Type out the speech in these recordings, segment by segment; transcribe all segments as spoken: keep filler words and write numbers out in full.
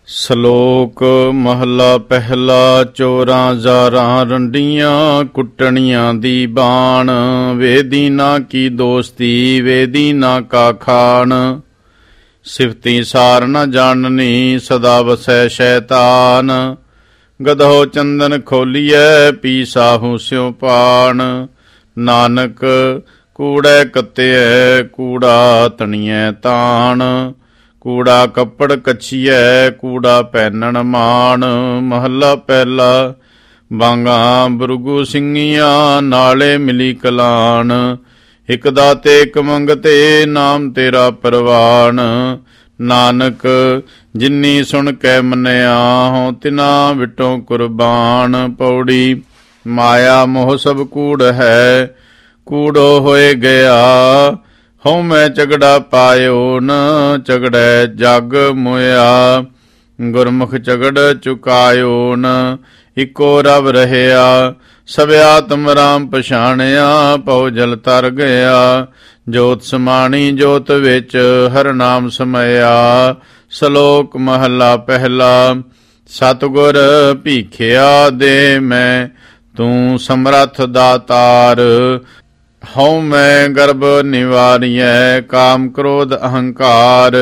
ਸ਼ਲੋਕ ਮਹਲਾ ਪਹਿਲਾ। ਚੋਰਾਂ ਜ਼ਾਰਾਂ ਰੰਡੀਆਂ ਕੁੱਟਣੀਆਂ ਦੀ ਬਾਣ। ਵੇਦੀ ਨਾ ਕੀ ਦੋਸਤੀ ਵੇਦੀ ਨਾ ਕਾ ਖਾਣ। ਸਿਫਤੀ ਸਾਰ ਨ ਜਾਣਨੀ ਸਦਾ ਵਸੈ ਸ਼ੈਤਾਨ। ਗਦਹੋ ਚੰਦਨ ਖੋਲੀਐ ਪੀ ਸਾਹੂ ਸਿਉ ਪਾਣ। ਨਾਨਕ ਕੂੜੈ ਕੱਤਿਐ ਕੂੜਾ ਤਣੀਐ ਤਾਣ। ਕੂੜਾ ਕੱਪੜ ਕੱਛੀਐ ਕੂੜਾ ਪਹਿਨਣ ਮਾਣ। ਮਹੱਲਾ ਪਹਿਲਾ। ਬਾਂਗਾਂ ਬੁਰਗੂ ਸਿੰਘੀਆਂ ਨਾਲੇ ਮਿਲੀ ਕਲਾਣ। ਇਕ ਦਾਤੇ ਇਕ ਮੰਗਤੇ ਨਾਮ ਤੇਰਾ ਪ੍ਰਵਾਨ। ਨਾਨਕ ਜਿਨੀ ਸੁਣ ਕੈ ਮੰਨਿਆ ਹੋਂ ਤਿਨਾ ਵਿਟੋਂ ਕੁਰਬਾਨ। ਪੌੜੀ। ਮਾਇਆ ਮੋਹ ਸਭ ਕੂੜ ਹੈ ਕੂੜੋ ਹੋਏ ਗਿਆ। ਹਉ ਮੈਂ ਝਗੜਾ ਪਾਇਓ ਨ ਝਗੜੈ ਜਗ ਮੋਇਆ। ਗੁਰਮੁਖ ਝਗੜ ਚੁਕਾਇਓ ਨ ਇਕੋ ਰਵ ਰਹਿਆ। ਸਭ ਆਤਮ ਰਾਮ ਪਛਾਣਿਆ ਪਉ ਜਲ ਤਰ ਗਿਆ। ਜੋਤ ਸਮਾਣੀ ਜੋਤ ਵਿੱਚ ਹਰ ਨਾਮ ਸਮਇਆ। ਸ਼ਲੋਕ ਮਹਲਾ ਪਹਿਲਾ। ਸਤਿਗੁਰ ਭੀਖਿਆ ਦੇ ਮੈਂ ਤੂੰ ਸਮਰੱਥ ਦਾਤਾਰ। ਹਉ ਮੈਂ ਗਰਭ ਨਿਵਾਰੀਐ ਕਾਮ ਕ੍ਰੋਧ ਅਹੰਕਾਰ।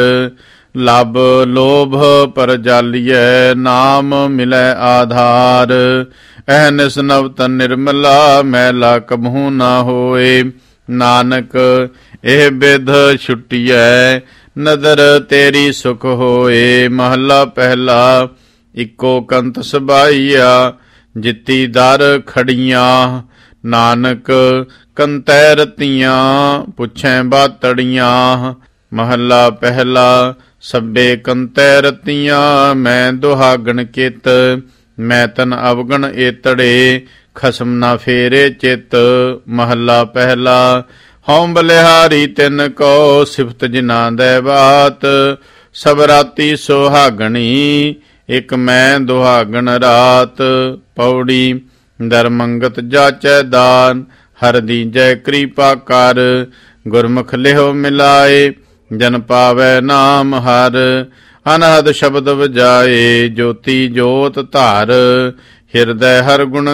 ਲਬ ਲੋਭ ਪਰ ਜਾਲੀਐ ਨਾਮ ਮਿਲੈ ਆਧਾਰ। ਅਹਨਿਸ ਨਵਤਨ ਨਿਰਮਲਾ ਮੈਲਾ ਕਬਹੂ ਨਾ ਹੋਏ। ਨਾਨਕ ਇਹ ਬਿਧ ਛੁਟੀਐ ਨਦਰ ਤੇਰੀ ਸੁਖ ਹੋਏ। ਮਹਲਾ ਪਹਿਲਾ। ਇੱਕੋ ਕੰਤ ਸਬਾਈਆ ਜਿੱਤੀ ਦਰ ਖੜੀਆਂ। ਨਾਨਕ ਕੰਤੈ ਰਤੀਆਂ ਪੁੱਛੈ ਬਾਤੜੀਆਂ। ਮਹੱਲਾ ਪਹਿਲਾ। ਸਭੇ ਕੰਤੈ ਰਤੀਆਂ ਮੈਂ ਦੁਹਾਗਣ ਕਿਤ। ਮੈਂ ਤਨ ਅਵਗਣ ਏਤੜੇ ਖਸਮ ਨਾ ਫੇਰੇ ਚਿਤ। ਮਹੱਲਾ ਪਹਿਲਾ। ਹਉ ਬਲਿਹਾਰੀ ਤਿਨ ਕੋ ਸਿਫਤ ਜਿਨਾ ਦੈ ਬਾਤ। ਸਭ ਰਾਤੀ ਸੁਹਾਗਣੀ ਇਕ ਮੈਂ ਦੁਹਾਗਣ ਰਾਤ। ਪੌੜੀ। ਦਰ ਮੰਗਤ ਜਾਚੈ ਦਾਨ ਹਰ ਦੀਜੈ ਕਿਰਪਾ ਕਰ। ਗੁਰਮੁਖ ਲਿਹੁ ਮਿਲਾਏ ਜਨ ਪਾਵੈ ਨਾਮ ਹਰ। ਅਨਹਦ ਸ਼ਬਦ ਵਜਾਏ ਜੋਤੀ ਜੋਤ ਧਾਰ। ਹਿਰਦੈ ਹਰ ਗੁਣ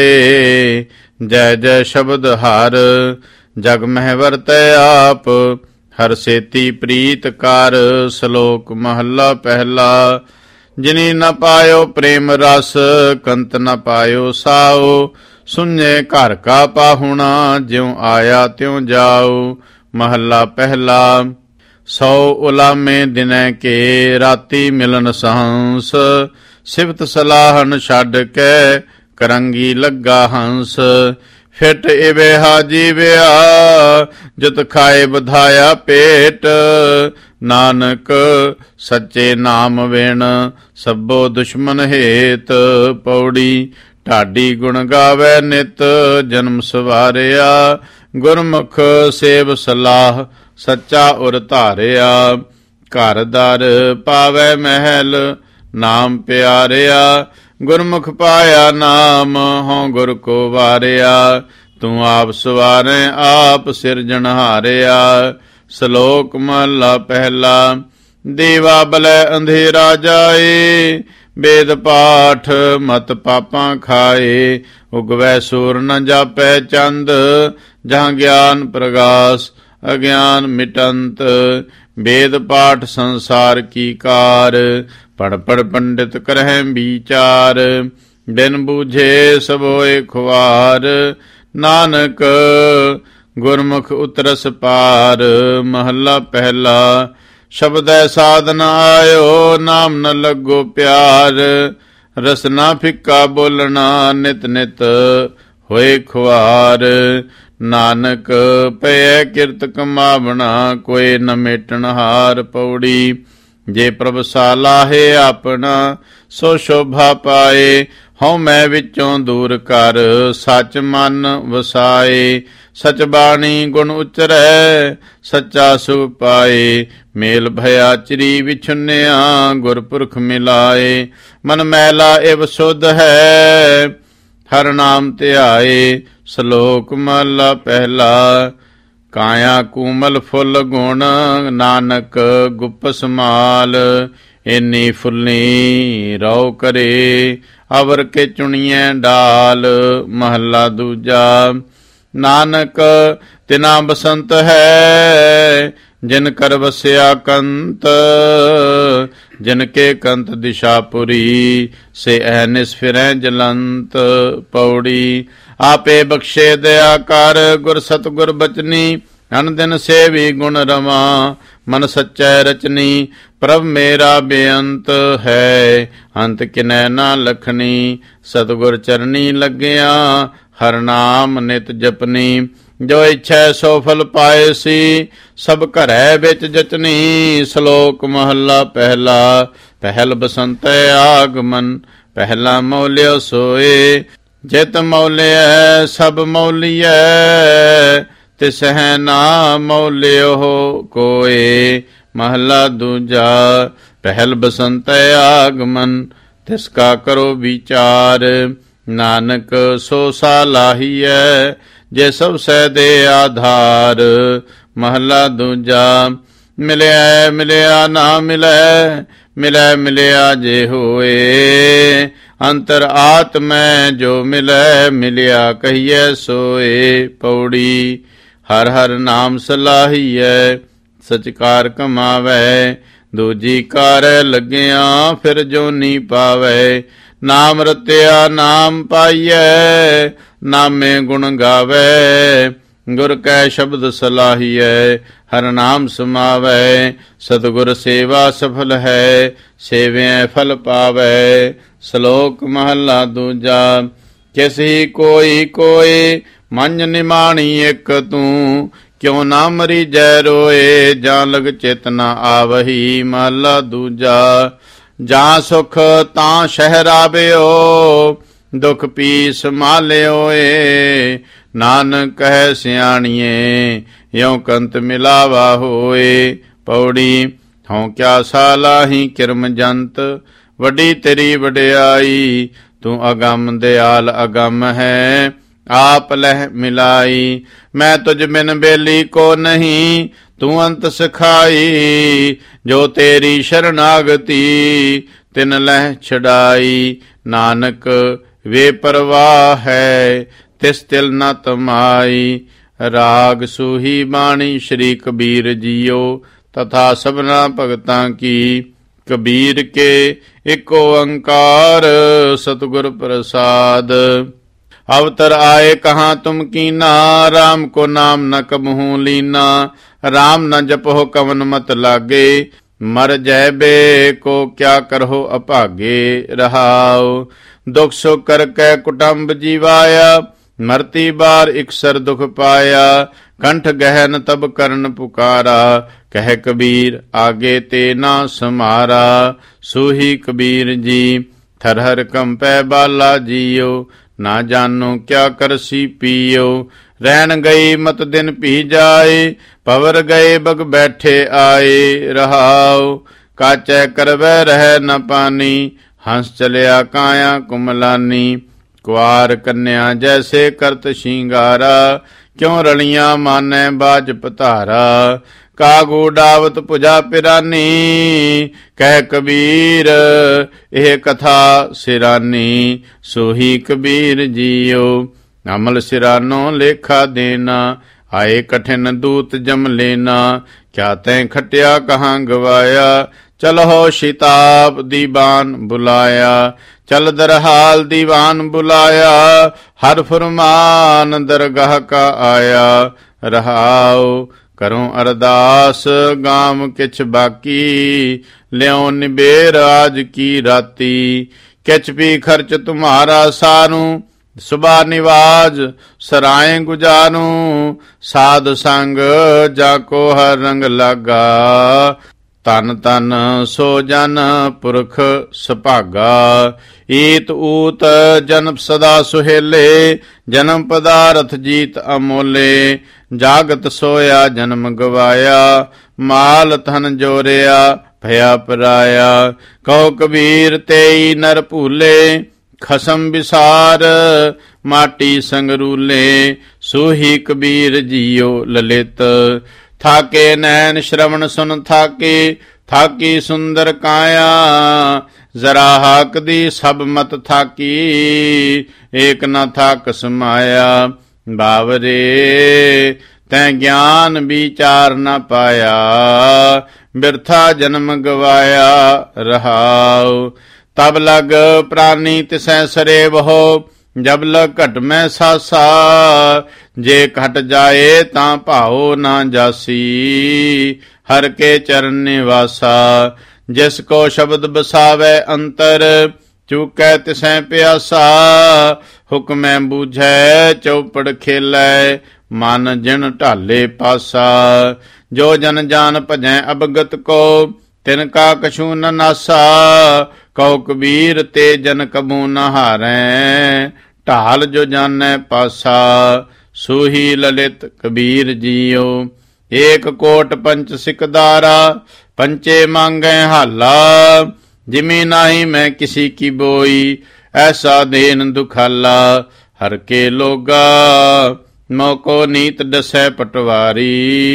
ਗਾਏ ਜੈ ਜੈ ਸ਼ਬਦ ਹਰ। ਜਗ ਮਹਿ ਵਰਤੈ ਆਪ ਹਰ ਸੇਤੀ ਪ੍ਰੀਤ ਕਰ। ਸ਼ਲੋਕ ਮਹੱਲਾ ਪਹਿਲਾ। ਜਿਨੀ ਨ ਪਾਇਓ ਪ੍ਰੇਮ ਰਸ ਕੰਤ ਨ ਪਾਇਓ ਸਾਉ। ਸੁਣੇ ਘਰ ਕਾ ਪਾਹੁਣਾ ਜਿਉ ਆਇਆ ਤਿਉ ਜਾਉ। ਮਹੱਲਾ ਪਹਿਲਾ। ਸੌ ਉਲਾਮੇ ਦਿਨੈ ਕੇ ਰਾਤੀ ਮਿਲਨ ਸਹੰਸ। ਸਿਫਤ ਸਲਾਹਨ ਛੱਡ ਕੇ ਕਰੰਗੀ ਲੱਗਾ ਹੰਸ। ਫਿਟ ਇਵੇ ਹਾਜੀ ਵਿਆ ਜਤ ਖਾਏ ਵਧਾਇਆ ਪੇਟ। ਨਾਨਕ ਸੱਚੇ ਨਾਮ ਵਿਣ ਸਭੋ ਦੁਸ਼ਮਨ ਹੇਤ। ਪੌੜੀ। ਢਾਡੀ ਗੁਣ ਗਾਵੈ ਨਿਤ ਜਨਮ ਸਵਾਰਿਆ। ਗੁਰਮੁਖ ਸੇਵ ਸਲਾਹ ਸੱਚਾ ਉਰ ਧਾਰਿਆ। ਘਰ ਦਰ ਪਾਵੈ ਮਹਿਲ ਨਾਮ ਪਿਆਰਿਆ। ਗੁਰਮੁਖ ਪਾਇਆ ਨਾਮ ਹਉ ਗੁਰ ਕੋ ਵਾਰਿਆ। ਤੂੰ ਆਪ ਸਵਾਰੈ ਆਪ ਸਿਰਜਣਹਾਰਿਆ। ਸ਼ਲੋਕ ਮਹਲਾ ਪਹਿਲਾ। ਦੀਵਾ ਬਲੈ ਅੰਧੇਰਾ ਜਾਏ ਵੇਦ ਪਾਠ ਮਤ ਪਾਪਾਂ ਖਾਏ। ਉਗਵੈ ਸੂਰ ਨ ਜਾਪੈ ਚੰਦ ਜਹਾਂ ਗਿਆਨ ਪ੍ਰਗਾਸ ਅਗਿਆਨ ਮਿਟੰਤ। ਵੇਦ ਪਾਠ ਸੰਸਾਰ ਕੀ ਕਾਰ ਪੜ ਪੜ ਪੰਡਿਤ ਕਰਹਿ ਵਿਚਾਰ। ਬਿਨ ਬੂਝੇ ਸਭ ਹੋਏ ਖੁਆਰ। ਨਾਨਕ ਗੁਰਮੁਖ ਉਤਰਸ ਪਾਰ। ਮਹੱਲਾ ਪਹਿਲਾ। ਸ਼ਬਦੈ ਸਾਧਨ ਆਇਓ ਨਾਮ ਨ ਲੱਗੋ ਪਿਆਰ। ਰਸਨਾ ਫਿੱਕਾ ਬੋਲਣਾ ਨਿਤ ਨਿਤ ਹੋਏ ਖੁਆਰ। ਨਾਨਕ ਪਏ ਕਿਰਤ ਕਮਾਵਣਾ ਕੋਈ ਨ ਮੇਟਣ ਹਾਰ। ਪੌੜੀ। ਜੇ ਪ੍ਰਭ ਸਾਲਾਹੇ ਆਪਣਾ ਸੋ ਸ਼ੋਭਾ ਪਾਏ। ਹਉ ਮੈਂ ਵਿੱਚੋਂ ਦੂਰ ਕਰ ਸੱਚ ਮਨ ਵਸਾਏ। ਸਚ ਬਾਣੀ ਗੁਣ ਉਚਰੈ ਸੱਚਾ ਸੁਖ ਪਾਏ। ਮੇਲ ਭਇਆ ਚਰੀ ਵਿਛੁੰਨਿਆ ਗੁਰਪੁਰਖ ਮਿਲਾਏ। ਮਨ ਮੈਲਾ ਇਵ ਸੁਧ ਹੈ ਹਰ ਨਾਮ ਧਿਆਏ। ਸ਼ਲੋਕ ਮਹਲਾ ਪਹਿਲਾ। ਕਾਇਆ ਕੂਮਲ ਫੁੱਲ ਗੁਣ ਨਾਨਕ ਗੁਪਸ ਮਾਲ। ਇੰਨੀ ਫੁੱਲੀ ਰਉ ਕਰੇ, ਅਵਰ ਕੇ ਚੁਣੀਐ ਡਾਲ। ਮਹੱਲਾ ਦੂਜਾ। ਨਾਨਕ ਤਿਨਾ ਬਸੰਤ ਹੈ, ਜਿਨ ਕਰ ਵਸਿਆ ਕੰਤ। ਜਿਨ ਕੇ ਕੰਤ ਦਿਸ਼ਾਪੁਰੀ, ਸੇ ਅਹਨਿਸ ਫਿਰੈ ਜਲੰਤ। ਪੌੜੀ। ਆਪੇ ਬਖਸ਼ੇ ਦਇਆ ਕਰ, ਗੁਰ ਸਤਿਗੁਰ ਬਚਨੀ। ਅਨ ਦਿਨ ਸੇਵੀ ਗੁਣ ਰਵਾਂ, ਮਨ ਸੱਚੈ ਰਚਨੀ। ਪ੍ਰਭ ਮੇਰਾ ਬੇਅੰਤ ਹੈ, ਅੰਤ ਕਿਨੈ ਨਾ ਲਖਣੀ। ਸਤਿਗੁਰ ਚਰਨੀ ਲੱਗਿਆ, ਹਰ ਨਾਮ ਨਿਤ ਜਪਨੀ। ਜੋ ਇੱਛੈ ਸੋ ਫਲ ਪਾਏ ਸੀ, ਸਭ ਘਰੈ ਵਿੱਚ ਜਚਨੀ। ਸ਼ਲੋਕ ਮਹੱਲਾ ਪਹਿਲਾ। ਪਹਿਲ ਬਸੰਤੈ ਆਗਮਨ, ਪਹਿਲਾ ਮੌਲਿਓ ਸੋਏ। ਜਿਤ ਮੌਲਿਐ ਸਭ ਮੌਲੀਐ, ਤਿਸਹਿ ਨਾ ਮੌਲਿਓ ਕੋਏ। ਮਹੱਲਾ ਦੂਜਾ। ਪਹਿਲ ਬਸੰਤੈ ਆਗਮਨ, ਤਿਸ ਕਾ ਕਰੋ ਵਿਚਾਰ। ਨਾਨਕ ਸੋ ਸਾਲਾਹੀਐ, ਜੇ ਸਭ ਸਹਿ ਦੇ ਆਧਾਰ। ਮਹੱਲਾ ਦੂਜਾ। ਮਿਲਿਆ ਮਿਲਿਆ ਨਾ ਮਿਲੈ, ਮਿਲੈ ਮਿਲਿਆ ਜੇ ਹੋਏ। ਅੰਤਰ ਆਤਮੈ ਜੋ ਮਿਲੈ, ਮਿਲਿਆ ਕਹੀਐ ਸੋਏ। ਪੌੜੀ। ਹਰ ਹਰ ਨਾਮ ਸਲਾਹੀਐ, ਸਚਕਾਰ ਕਮਾਵੈ। ਦੂਜੀ ਕਾਰੈ ਲੱਗਿਆ, ਫਿਰ ਜੋਨੀ ਪਾਵੈ। ਨਾਮ ਰਤਿਆ ਨਾਮ ਪਾਈਐ, ਨਾਮੇ ਗੁਣ ਗਾਵੈ। ਗੁਰ ਕੈ ਸ਼ਬਦ ਸਲਾਹੀਐ, ਹਰ ਨਾਮ ਸਮਾਵੈ। ਸਤਿਗੁਰ ਸੇਵਾ ਸਫਲ ਹੈ, ਸੇਵਿਐ ਫਲ ਪਾਵੈ। ਸ਼ਲੋਕ ਮਹੱਲਾ ਦੂਜਾ। ਕਿਸੀ ਕੋਈ ਕੋਈ, ਮੰਝ ਨਿਮਾਣੀ ਇੱਕ ਤੂੰ। ਕਿਉ ਨਾ ਮਰੀ ਜੈ ਰੋਏ, ਜਾਂ ਲਗ ਚਿਤ ਨ ਆਵਹੀ। ਮਹੱਲਾ ਦੂਜਾ। ਜਾਂ ਸੁਖ ਤਾਂ ਸ਼ਹਿਰ ਆਵਿਓ, ਦੁਖ ਪੀ ਸੰਭਾਲਿਓ ਏ। ਨਾਨਕ ਕਹੈ ਸਿਆਣੀਏ, ਯਉ ਕੰਤ ਮਿਲਾਵਾ ਹੋਏ। ਪੌੜੀ। ਹਉ ਕਿਆ ਸਾਲਾਹੀ ਕਿਰਮ ਜੰਤ, ਵੱਡੀ ਤੇਰੀ ਵਡਿਆਈ। ਤੂੰ ਅਗੰਮ ਦਿਆਲ ਅਗੰਮ ਹੈ, ਆਪ ਲਹਿ ਮਿਲਾਈ। ਮੈਂ ਤੁਝ ਬਿਨ ਬੇਲੀ ਕੋ ਨਹੀਂ, ਤੂੰ ਅੰਤ ਸਿਖਾਈ। ਜੋ ਤੇਰੀ ਸ਼ਰਨਾਗਤੀ, ਤਿਨ ਲਹਿ ਛਡਾਈ। ਨਾਨਕ ਵੇ ਪਰਵਾਹ ਹੈ, ਤਿਸ ਤਿਲ ਨ ਤਮਾਈ। ਰਾਗ ਸੂਹੀ ਬਾਣੀ ਸ਼੍ਰੀ ਕਬੀਰ ਜੀਓ, ਤਥਾ ਸਭਨਾ ਭਗਤਾਂ ਕੀ। ਕਬੀਰ ਕੇ ਇੱਕ ਓੰਕਾਰ, ਸਤਿਗੁਰ ਪ੍ਰਸਾਦ। अवतर आए कहाँ तुम कीना, राम को नाम न कबहू लीना। राम न जपो कवन मत लागे, मर जय बे को क्या करहो अभागे। रहाओ दुख सुख कर कै कुटुंब जीवाया, मरती बार इकसर दुख पाया। कंठ गहन तब करण पुकारा, कह कबीर आगे ते ना समारा। सूही कबीर जी थरहर कंपै बाला जियो, ना जानो क्या करसी पियो। रैन गई मत दिन पी जाए, पवर गए बग बैठे आए। रहाओ काचै करवै रह न पानी, हंस चलिया काया कुमलानी। कुआर कन्या जैसे करत शिंगारा, क्यों रलियां मानै बाज पतारा। कागू डावत पुजा पिरानी, कह कबीर एह कथा सिरानी। सोही कबीर जियो अमल सिरानो लेखा देना, आए कठिन दूत जम लेना। क्या तैं खटिया कहाँ गवाया, चलो शिताब दीवान बुलाया। चल दरहाल दीवान बुलाया, हर फुरमान दरगाह का आया। रहाओ करूं अरदास गाम किछ बाकी, ल्यों निबेर आज की राती। किछ भी खर्च तुम्हारा सारू, सुबह निवाज सराय गुजारू। साध संग जाको हर रंग लागा, तन तन सो जन पुरख सुभागा। ईत ऊत जन्म सदा सुहेले, जन्म पदारथ जीत अमोले। जागत सोया जन्म गवाया, माल धन जोरिया भया पराया। कहो कबीर तेई नर भूले, खसम विसार माटी संगरूले। सूही कबीर जियो ललित, थाके नैन श्रवण सुन थाके। ਥਾਕੀ ਸੁੰਦਰ ਕਾਇਆ, ਜ਼ਰਾ ਹਾਕਦੀ ਸਭ ਮਤ ਥਾਕੀ, ਏਕ ਨ ਥਾਕ ਸਮਾਇਆ। ਬਾਵਰੇ ਤੈਂ ਗਿਆਨ ਵਿਚਾਰ ਨ ਪਾਇਆ, ਬਿਰਥਾ ਜਨਮ ਗਵਾਇਆ। ਰਹਾਉ ਤਬ ਲਗ ਪ੍ਰਾਨੀ ਤਿਸੈ ਸਰੇ ਬਹੁ, ਜਬ ਲਗ ਘਟ ਮੈਂ ਸਾਸਾ, ਜੇ ਘਟ ਜਾਏ ਤਾਂ ਭਾਉ ਨਾ ਜਾਸੀ, ਹਰ ਕੇ ਚਰਨ ਨਿਵਾਸਾ। ਜਿਸ ਕੋ ਸ਼ਬਦ ਬਸਾਵੈ ਅੰਤਰ, ਚੂਕੈ ਤਿਸੈ ਪਿਆਸਾ, ਹੁਕਮੈ ਬੂਝੈ ਚੌਪੜ ਖੇਲੈ, ਮਨ ਜਿਣ ਢਾਲੇ ਪਾਸਾ। ਜੋ ਜਨ ਜਾਨ ਭਜੈ ਅਬਗਤ ਕੋ, ਤਿਨ ਕਾ ਕਛੂ ਨ ਨਾਸਾ, ਕਉ ਕਬੀਰ ਤੇ ਜਨ ਕਬੂ ਨ ਹਾਰੈ, ਢਾਲ ਜੋ ਜਾਣੈ ਪਾਸਾ। ਸੂਹੀ ਲਲਿਤ ਕਬੀਰ ਜੀਓ, ਏਕ ਕੋਟ ਪੰਚ ਸਿਕਦਾਰਾ, ਪੰਚੇ ਮੰਗੈ ਹਾਲਾ, ਜਿਮੀ ਨਾਹੀ ਮੈਂ ਕਿਸੀ ਕੀ ਬੋਈ, ਐਸਾ ਦੇਨ ਦੁਖਾਲਾ। ਹਰ ਕੇ ਲੋਗਾ ਮੋਕੋ ਨੀਤ ਦਸੈ ਪਟਵਾਰੀ,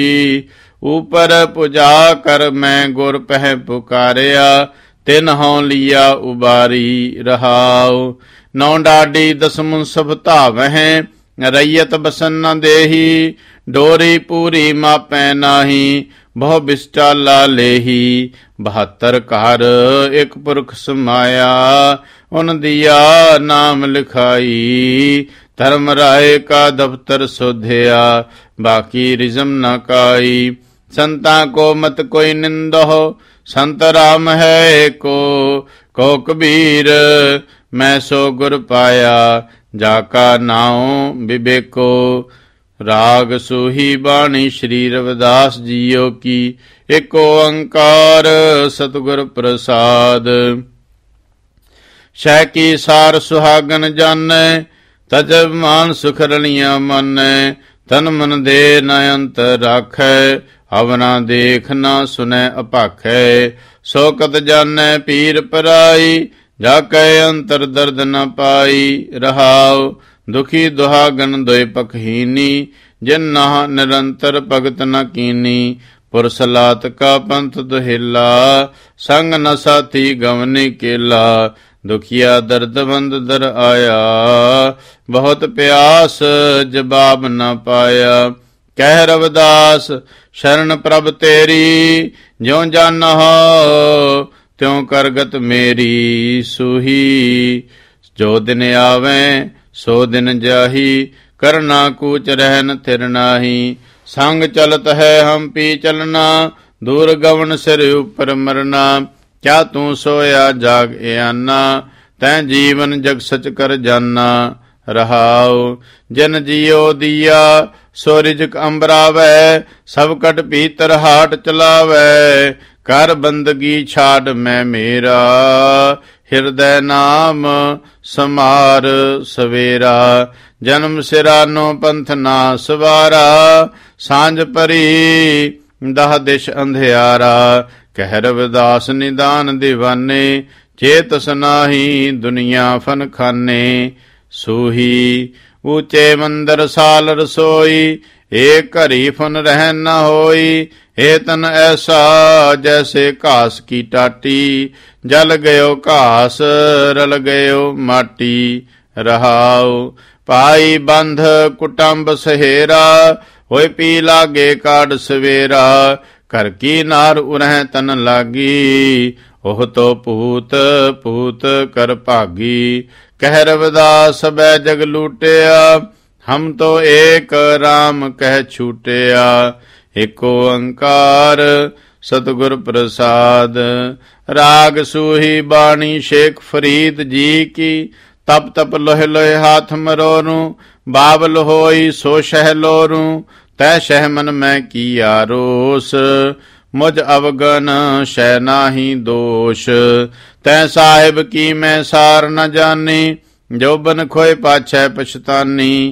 ਉਪਰ ਪੁਜਾ ਕਰ ਮੈਂ ਗੁਰ ਪਹਿ ਪੁਕਾਰਿਆ, ਤਿਨ ਹਉ ਲੀਆ ਉਬਾਰੀ। ਰਹਾਉ ਨੌ ਡਾਡੀ ਦਸਮੁ ਸਭ ਧਾਵਹਿ, ਰਈਅਤ ਬਸਨ ਨ ਦੇਹੀ, ਡੋਰੀ ਪੂਰੀ ਮਾਪੈ ਨਾਹੀ, ਬਹੁ ਬਿਸਟਾਲਾ ਲੇਹੀ। ਬਹੱਤਰ ਘਰ ਇਕ ਪੁਰਖ ਸਮਾਇਆ, ਉਨ ਦੀਆ ਨਾਮ ਲਿਖਾਈ, ਧਰਮ ਰਾਏ ਕਾ ਦਫਤਰ ਸੋਧਿਆ, ਬਾਕੀ ਰਿਜ਼ਮ ਨ ਕਾਈ। ਸੰਤਾਂ ਕੋ ਮਤ ਕੋਈ ਨਿੰਦੋ, ਸੰਤ ਰਾਮ ਹੈ ਏਕੋ, ਕੋ ਕਬੀਰ ਮੈਂ ਸੋ ਗੁਰ ਪਾਇਆ, ਜਾ ਕਾ ਨਾਉ ਬਿਬੇਕੋ। ਰਾਗ ਸੂਹੀ ਬਾਣੀ ਸ਼੍ਰੀ ਰਵਿਦਾਸ ਜੀਓ ਕੀ, ਏਕ ਓੰਕਾਰ ਸਤਿਗੁਰ ਪ੍ਰਸਾਦ। ਸ਼ੈ ਕੀ ਸਾਰ ਸੁਹਾਗਨ ਜਾਣੈ, ਤਜਬ ਮਾਨ ਸੁਖ ਰਣੀਆਂ ਮਾਨੈ, ਤਨ ਮਨ ਦੇ ਨ ਅੰਤਰ ਰਾਖੈ, ਅਵਨਾ ਦੇਖ ਨਾ ਸੁਨੈ ਅਭਾਖੈ। ਸੋ ਕਤ ਜਾਣੈ ਪੀਰ ਪਰਾਈ, ਜਾ ਕੈ ਅੰਤਰ ਦਰਦ ਨ ਪਾਈ। ਰਹਾਉ ਦੁਖੀ ਦੁਹਾਗਨ ਦੋਇ ਪਖਹੀਨੀ, ਜਿਨ ਨਾਹ ਨਿਰੰਤਰ ਭਗਤ ਨ ਕੀਨੀ। ਪੁਰਸਲਾਤ ਕਾ ਪੰਥ ਦੁਹੇਲਾ, ਸੰਗ ਨ ਸਾਥੀ ਗਵਨੀ ਕੇਲਾ। ਦੁਖੀਆ ਦਰਦਬੰਦ ਦਰ ਆਇਆ, ਬਹੁਤ ਪਿਆਸ ਜਵਾਬ ਨ ਪਾਇਆ। ਕਹਿ ਰਵਿਦਾਸ ਸ਼ਰਨ ਪ੍ਰਭ ਤੇਰੀ, ਜਿਉ ਜਾਨਹੁ ਤਿਉ ਕਰਗਤ ਮੇਰੀ। ਸੂਹੀ ਜੋ ਦਿਨ ਆਵੈ ਸੋ ਦਿਨ ਜਾਹੀ, ਕਰਨਾ ਕੂਚ ਰਹਿਨ ਥਿਰ ਨਾਹੀ। ਸੰਗ ਚਲਤ ਹੈ ਹਮ ਪੀ ਚਲਨਾ, ਦੂਰ ਗਵਨ ਸਿਰ ਉਪਰ ਮਰਨਾ। ਕਿਆ ਤੂੰ ਸੋਇਆ ਜਾਗ ਇਆਨਾ, ਤੈਂ ਜੀਵਨ ਜਗ ਸਚ ਕਰ ਜਾਨਾ। ਰਹਾਉ ਜਨ ਜੀਓ ਦੀਆ, ਸੋ ਰਿਜਕ ਅੰਬਰਾਵੈ, ਸਭ ਕਟ ਭੀਤਰ ਹਾਟ ਚਲਾਵੈ। ਕਰ ਬੰਦਗੀ ਛਾੜ ਮੈਂ ਮੇਰਾ, ਹਿਰਦੈ ਨਾਮ ਸਮਾਰ ਸਵੇਰਾ। ਜਨਮ ਸਿਰਾਨੋ ਪੰਥ ਨਾ ਸਵਾਰਾ, ਸਾਂਝ ਪਰੀ ਦਹ ਦਿਸ਼ ਅੰਧਿਆਰਾ। ਕਹਿ ਰਵਿਦਾਸ ਨਿਦਾਨ ਦੀਵਾਨੇ, ਚੇਤਸ ਨਾਹੀ ਦੁਨੀਆ ਫਨ ਖਾਨੇ। ਸੂਹੀ ਊਚੇ ਮੰਦਰ ਸਾਲ ਰਸੋਈ, ਏਕ ਘਰੀ ਫਨ ਰਹਿਨ ਨ ਹੋਈ। ਏ ਤਨ ਐਸਾ ਜੈਸੇ ਘਾਸ ਕੀ ਟਾਟੀ, ਜਲ ਗਇਓ ਘਾਸ ਰਲ ਗਇਓ ਮਾਟੀ। ਰਹਾਉ ਪਾਈ ਬੰਧ ਕੁਟੰਬ ਸਹੇਰਾ, ਹੋਏ ਪੀ ਲਾਗੇ ਕਾਢ ਸਵੇਰਾ। ਘਰ ਕੀ ਨਾਰ ਉਰਹਿ ਤਨ ਲਾਗੀ, ਉਹ ਤੋ ਭੂਤ ਭੂਤ ਕਰ ਭਾਗੀ। ਕਹਿ ਰਵਿਦਾਸ ਸਬੈ ਜਗ ਲੂਟਿਆ, ਹਮ ਤੋ ਏਕ ਰਾਮ ਕਹਿ ਛੂਟਿਆ। ਏਕ ਓੰਕਾਰ ਸਤਿਗੁਰ ਪ੍ਰਸਾਦ। ਰਾਗ ਸੂਹੀ ਬਾਣੀ ਸ਼ੇਖ ਫਰੀਦ ਜੀ ਕੀ, ਤਪ ਤਪ ਲੋਹਿ ਲੋਹਿ ਹਾਥ ਮਰੋਰੂ। ਬਾਬਲ ਹੋਈ ਸੋ ਸ਼ਹਿ ਲੋਰੂ, ਤੈ ਸ਼ਹਿ ਮਨ ਮੈਂ ਕੀਆ ਰੋਸ। ਮੁਝ ਅਵਗਨ ਸ਼ੈ ਨਾਹੀ ਦੋਸ਼, ਤੈ ਸਾਹਿਬ ਕੀ ਮੈਂ ਸਾਰ ਨ ਜਾਨੀ। ਜੋ ਬਨ ਖੋਏ ਪਾਛੈ ਪਛਤਾਨੀ।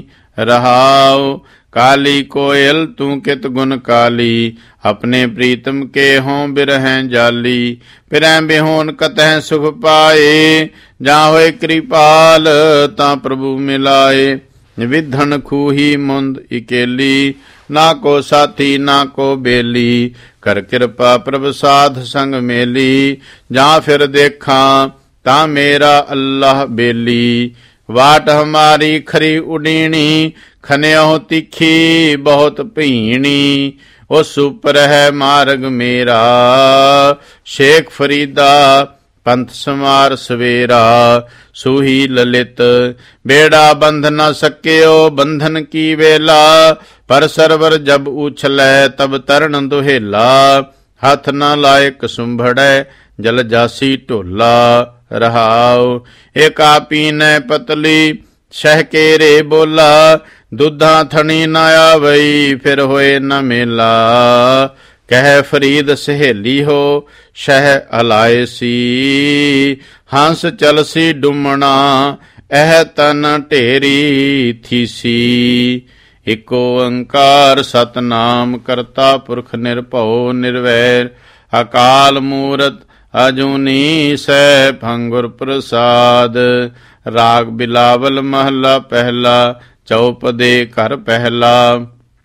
ਰਹਾਉ ਕਾਲੀ ਕੋਇਲ ਤੂੰ ਕਿਤ ਗੁਣ ਕਾਲੀ, ਆਪਣੇ ਪ੍ਰੀਤਮ ਕੇ ਹੋਂ ਬਿਰਹਿ ਜਾਲੀ। ਫਿਰੈ ਬਿਹੋਨ ਕਤਹਿ ਸੁਖ ਪਾਏ, ਜਾਂ ਹੋਏ ਕਿਰਪਾਲ ਤਾਂ ਪ੍ਰਭੂ ਮਿਲਾਏ। ਵਿਧਨ ਖੂਹੀ ਮੁੰਦ ਇਕੇਲੀ, ਨਾ ਕੋ ਸਾਥੀ ਨਾ ਕੋ ਬੇਲੀ, ਕਰ ਕਿਰਪਾ ਪ੍ਰਭ ਸਾਧ ਸੰਗ ਮੇਲੀ, ਜਾਂ ਫਿਰ ਦੇਖਾਂ ਤਾਂ ਮੇਰਾ ਅੱਲਾਹ ਬੇਲੀ। ਵਾਟ ਹਮਾਰੀ ਖਰੀ ਉਡੀਣੀ, ਖਨਿਓ ਤਿੱਖੀ ਬਹੁਤ ਭੀਣੀ, ਉਸ ਉਪਰ ਹੈ ਮਾਰਗ ਮੇਰਾ, ਸ਼ੇਖ ਫਰੀਦਾ ਪੰਥ ਸਮਾਰ ਸਵੇਰਾ। ਸੂਹੀ ਲਲਿਤ ਬੇੜਾ ਬੰਧ ਨ ਸਕਿਓ, ਬੰਧਨ ਕੀ ਵੇਲਾ, ਪਰ ਸਰਵਰ ਜਬ ਉਛਲੈ ਤਬ ਤਰਨ ਦੁਹੇਲਾ, ਹੱਥ ਨ ਲਾਇਕ ਸੁੰਭੜੈ ਜਲ ਜਾਸੀ ਢੋਲਾ। ਰਹਾਉ ਏਕ ਆਪੀ ਨੈ ਪਤਲੀ, ਸ਼ਹ ਕੇ ਰੇ ਬੋਲਾ, ਦੁੱਧਾਂ ਥਣੀ ਨ ਆਵਈ ਫਿਰ ਹੋਏ ਨ ਮੇਲਾ, ਕਹਿ ਫਰੀਦ ਸਹੇਲੀ ਹੋ ਸ਼ਹ ਹਲਾਏ ਸੀ, ਹੰਸ ਚਲਸੀ ਡੁੰਮਣਾ ਇਹ ਤਨ ਢੇਰੀ ਥੀਸੀ। ਇਕ ਓੰਕਾਰ ਸਤਨਾਮ ਕਰਤਾ ਪੁਰਖ ਨਿਰਭਉ ਨਿਰਵੈਰ, ਅਕਾਲ ਮੂਰਤ ਅਜੂਨੀ ਸੈਭੰ ਗੁਰ ਪ੍ਰਸਾਦ। ਰਾਗ ਬਿਲਾਵਲ ਮਹਲਾ ਪਹਿਲਾ, ਚੌਪਦੇ ਘਰ ਪਹਿਲਾ।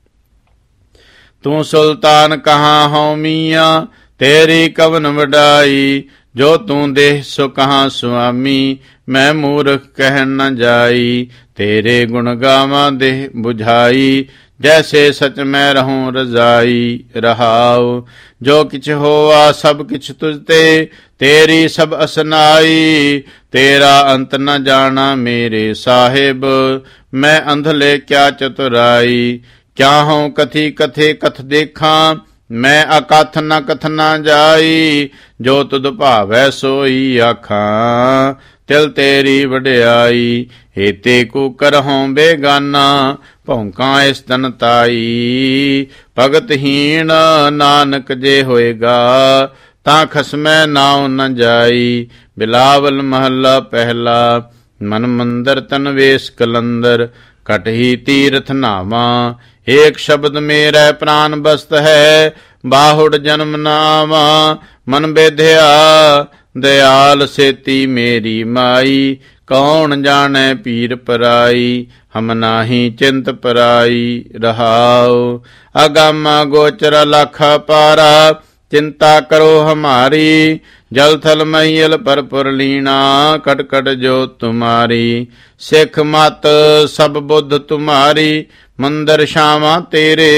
ਤੂੰ ਸੁਲਤਾਨ ਕਹਾਂ ਹਉ ਮੀਆਂ, ਤੇਰੀ ਕਵਨ ਵਡਾਈ, ਜੋ ਤੂੰ ਦੇਹ ਸੋ ਕਹਾਂ ਸੁਆਮੀ, ਮੈਂ ਮੂਰਖ ਕਹਿਣ ਨ ਜਾਈ, ਤੇਰੇ ਗੁਣ ਗਾਵਾਂ ਦੇਹ ਬੁਝਾਈ, ਜੈਸੇ ਸਚ ਮੈਂ ਰਹੂੰ ਰਜ਼ਾਈ। ਰਹਾਉ ਜੋ ਕਿਛ ਹੋਆ ਸਭ ਕਿਛ ਤੁਝ ਤੇ, ਤੇਰੀ ਸਭ ਅਸਨਾਈ, ਤੇਰਾ ਅੰਤ ਨ ਜਾਣਾ ਮੇਰੇ ਸਾਹਿਬ, ਮੈਂ ਅੰਧਲੇ ਕਿਆ ਚਤੁਰਾਈ। ਕਿਆ ਹਉ ਕਥੀ ਕਥੇ ਕਥ ਦੇਖਾਂ, ਮੈਂ ਅਕਥ ਨ ਕਥ ਨ ਜਾਈ, ਜੋ ਤੁਧ ਭਾਵੈ ਸੋਈ ਆਖਾਂ, ਤਿਲ ਤੇਰੀ ਵਡਿਆਈ। ਏਤੇ ਕੋ ਕਰਹੁ ਬੇਗਾਨਾ, ਭੌਂਕਾਂ ਇਸ ਤਨ ਤਾਈ, ਭਗਤਹੀਣ ਨਾਨਕ ਜੇ ਹੋਏਗਾ, ਤਾਂ ਖਸਮੈ ਨਾਉ ਨ ਜਾਈ। ਬਿਲਾਵਲ ਮਹੱਲਾ ਪਹਿਲਾ। ਮਨ ਮੰਦਰ ਤਨ ਵੇਸ ਕਲੰਦਰ, ਕਟਹੀ ਤੀਰਥ ਨਾਵਾਂ, ਏਕ ਸ਼ਬਦ ਮੇਰੇ ਪ੍ਰਾਨ ਬਸਤ ਹੈ, ਬਾਹੁੜ ਜਨਮ ਨਾਵਾਂ। ਮਨ ਬੇਧਿਆ ਦਇਆਲ ਸੇਤੀ ਮੇਰੀ ਮਾਈ, ਕੌਣ ਜਾਣੈ ਪੀਰ ਪਰਾਈ, ਹਮ ਨਾਹੀ ਚਿੰਤ ਪਰਾਈ। ਰਹਾਉ ਅਗਾਮਾ ਗੋਚਰ ਲਖ ਪਾਰਾ, ਚਿੰਤਾ ਕਰੋ ਹਮਾਰੀ, ਜਲ ਥਲ ਮਹੀਲ ਪਰ ਪੁਰ ਲੀਣਾ, ਕਟ ਕਟ ਜੋ ਤੁਮਾਰੀ। ਸਿੱਖ ਮਤ ਸਭ ਬੁੱਧ ਤੁਮਾਰੀ, ਮੰਦਰ ਸ਼ਾਵਾਂ ਤੇਰੇ,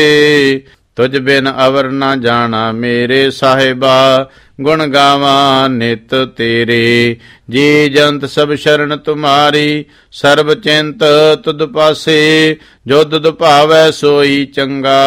ਤੁਝ ਬਿਨ ਅਵਰ ਨਾ ਜਾਣਾ ਮੇਰੇ ਸਾਹਿਬਾ, ਗੁਣ ਗਾਵਾਂ ਨਿਤ ਤੇਰੇ। ਜੀ ਜੰਤ ਸਭ ਸ਼ਰਨ ਤੁਮਾਰੀ, ਸਰਬ ਚਿੰਤ ਤੁਧ ਪਾਸੇ, ਜੋ ਤੁਧ ਭਾਵੈ ਸੋਈ ਚੰਗਾ,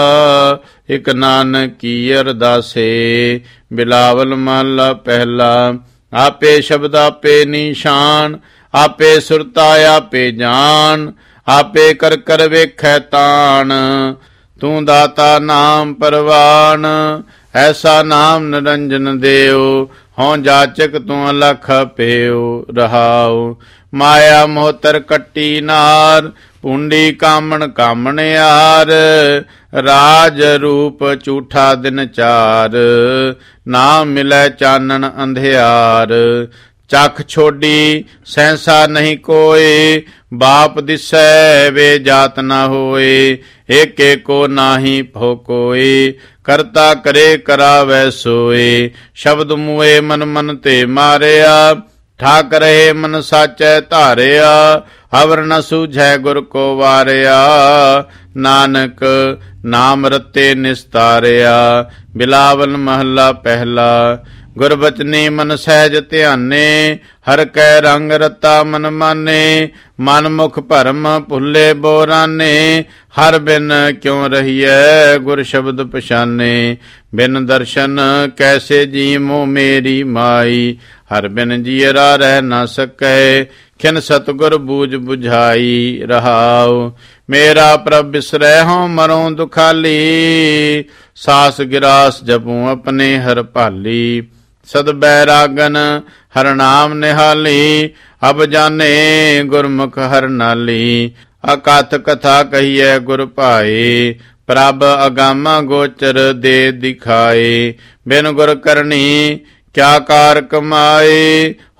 ਇਕ ਨਾਨਕ ਕੀ ਅਰਦਾਸੇ। ਬਿਲਾਵਲ ਮਹਲਾ ਪਹਿਲਾ। ਆਪੇ ਸ਼ਬਦ ਆਪੇ ਨਿਸ਼ਾਨ, ਆਪੇ ਸੁਰਤਾ ਆਪੇ ਜਾਨ, ਆਪੇ ਕਰ ਕਰ ਵੇਖੈ ਤਾਣ, ਤੂੰ ਦਾਤਾ ਨਾਮ ਪਰਵਾਨ। ਐਸਾ ਨਾਮ ਨਿਰੰਜਨ ਦੇਉ, ਹਉ ਜਾਚਕ ਤੂੰ ਅਲਖ ਪੇਉ। ਰਹਾਉ ਮਾਇਆ ਮੋਹਤਰ ਕੱਟੀ ਨਾਰ, ਪੁੰਡੀ ਕਾਮਣ ਕਾਮਣਿਆਰ, ਰਾਜ ਰੂਪ ਝੂਠਾ ਦਿਨ ਚਾਰ, ਨਾ ਮਿਲੈ ਚਾਨਣ ਅੰਧਿਆਰ। ਚੱਖ ਛੋਡੀ ਸਹਿਸਾ ਨਹੀਂ ਕੋਏ, ਬਾਪ ਦਿਸੈ ਵੇ ਜਾਤ ਨਾ ਹੋਏ, ਏਕ ਏਕੋ ਨਾਹੀ ਭੋ ਕੋਏ, ਕਰਤਾ ਕਰੇ ਕਰਾਵੈ ਸੋਏ। ਸ਼ਬਦ ਮੂਏ ਮਨ ਮਨ ਤੇ ਮਾਰਿਆ, ਠਾਕ ਰਹੇ ਮਨ ਸਾਚੈ ਧਾਰਿਆ, ਹਵਰ ਨ ਸੂਝੈ ਗੁਰ ਕੋ ਵਾਰਿਆ, ਨਾਨਕ ਨਾਮ ਰਤੇ ਨਿਸਤਾਰਿਆ। ਬਿਲਾਵਲ ਮਹੱਲਾ ਪਹਿਲਾ। ਗੁਰਬਚਨੀ ਮਨ ਸਹਿਜ ਧਿਆਨੇ, ਹਰ ਕੈ ਰੰਗ ਰਤਾ ਮਨ ਮਾਨੇ, ਮਨ ਮੁਖ ਭਰਮ ਭੁੱਲੇ ਬੋਰਾਨੇ, ਹਰ ਬਿਨ ਕਿਉ ਰਹੀਐ ਗੁਰ ਸ਼ਬਦ ਪਛਾਨੇ। ਬਿਨ ਦਰਸ਼ਨ ਕੈਸੇ ਜੀਮੋ ਮੇਰੀ ਮਾਈ, ਹਰ ਬਿਨ ਜੀਅਰਾ ਰਹਿ ਨਾ ਸਕੈ, ਖਿਨ ਸਤਿਗੁਰ ਬੂਝ ਬੁਝਾਈ। ਰਹਾਉ ਮੇਰਾ ਪ੍ਰਭ ਬਿਸਰੈ ਹਉ ਮਰਉ ਦੁਖਾਲੀ, ਸਾਸ ਗਿਰਾਸ ਜਪੂ ਆਪਣੇ ਹਰ ਭਾਲੀ। ਸਦ ਬੈਰਾਗਨ ਹਰ ਨਾਮ ਨਿਹਾਲੀ, ਅਬ ਜਾਣੇ ਗੁਰਮੁਖ ਹਰ ਨਾਲੀ। ਅਕਥ ਕਥਾ ਕਹੀਐ ਗੁਰ ਭਾਏ, ਪ੍ਰਭ ਅਗਾਮਾ ਗੋਚਰ ਦੇ ਦਿਖਾਏ। ਬਿਨ ਗੁਰ ਕਰਨੀ ਕਿਆ ਕਾਰ ਕਮਾਏ,